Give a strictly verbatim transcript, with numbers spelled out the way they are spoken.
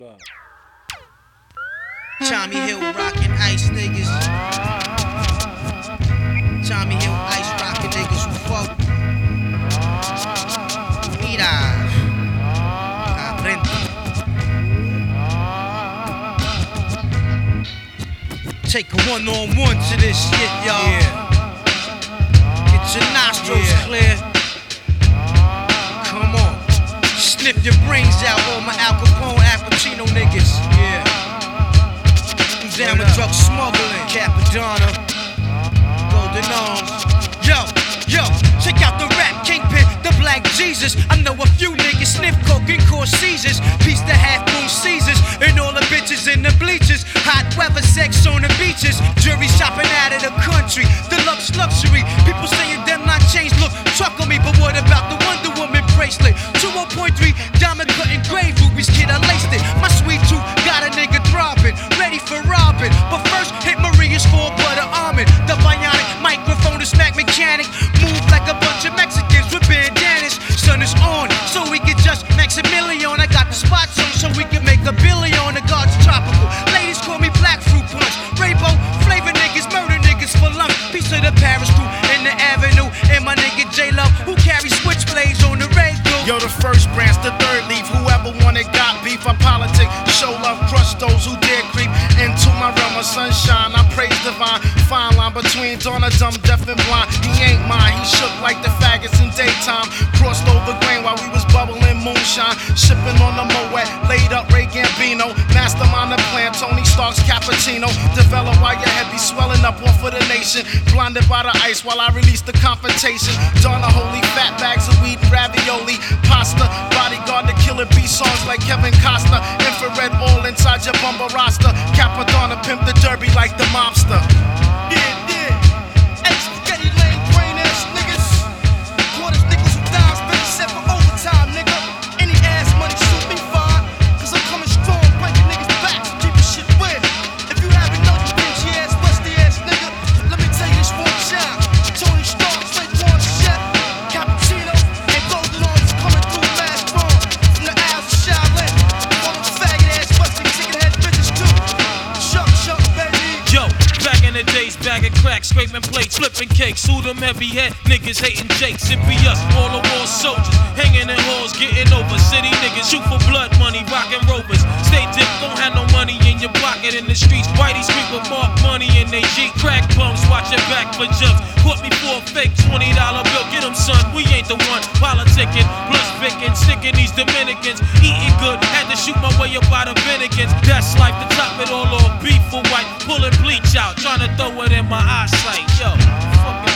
Tommy Hill rockin' ice niggas. Tommy Hill ice rockin' niggas who fuck. Mira, aprende. Take a one on one to this shit, y'all. Yeah. Get your nostrils Yeah. clear. Come on, sniff your brains out, all my Al Capone, Al Pacino niggas. Yeah. Who's down with drug smuggling? Capadonna, Golden Arms. Yo, yo, check out the rap kingpin, the Black Jesus. I know a few niggas sniff coke and cause seizures. Piece the half moon Caesars and all the bitches in the bleachers. Hot weather, sex on the beaches. Jury shopping out of the country. Deluxe luxury. People saying them not changed. Look, truck on me, but what about the Wonder Woman bracelet? two oh point three diamond cut engraved rubies, kid, I laced it. My sweet tooth got a nigga throbbing, ready for robbing. But first, hit Maria's for butter almond. The bionic microphone, the smack mechanic. Move like a bunch of Mexicans with bandanas. Sun is on, so we can just Maximilian. I got the spots on, so we can make a billion. The God's tropical. Ladies call me Black Fruit Punch. Rainbow flavor niggas, murder niggas for lunch. Piece of the Paris crew in the avenue. And my nigga J-Love, who carries switchblades on the radio. Yo, the first branch, the third leaf. Whoever wanted got beef. I politic, show love, crush those who dare creep into my realm of sunshine. I praise divine, fine line between dawn of dumb, deaf and blind. He ain't mine, he shook like the faggots in daytime. Crossed over grain while we was bubbling moonshine. Shipping on the Moet, laid up Ray Gambino. Mastermind the plan, Tony Stark's cappuccino. Develop while your head be swelling up off of the nation. Blinded by the ice while I release the confrontation. Don a holy fat bags of weed and ravioli. Pasta, bodyguard the killer B songs like Kevin Costa. Infrared all inside your bumper roster. Capadonna pimp the derby like the mobster. Yeah, yeah. Hey, spaghetti lane, brain ass niggas. Quarters, nickels, and dimes, bitch, set for overtime, nigga. Any ass money shoot me fine. Cause I'm coming strong, breaking niggas' backs, keeping shit weird. If you haven't known, you dingy ass, rusty ass nigga. Let me tell you this one time. Tony Stark, straight one shot. Cappuccino and Golden Arms coming through last strong. From the Isles of Shaolin. All them faggot ass, busting chicken head bitches too. Shuck, shuck, baby. Yo, back in the days, bagging crack, scraping plates, flipping cakes. Who them heavy head niggas hating Jakes? It be us, all the war soldiers, hanging in halls, getting over. City niggas shoot for blood money, rockin' rovers. Stay dip, don't have no money in your pocket in the streets. Whitey street with mark money in they Jeep. Crack bums, watch your back for jumps. Caught me for a fake twenty dollar bill. Get 'em, son, we ain't the one. Politicking, plus picking, sticking these Dominicans. Eating good, had to shoot my way up out of Bennigan's. That's life, to top it all off. Beef for white, pulling bleach out, trying to throw it in my eyesight. Yo, fucking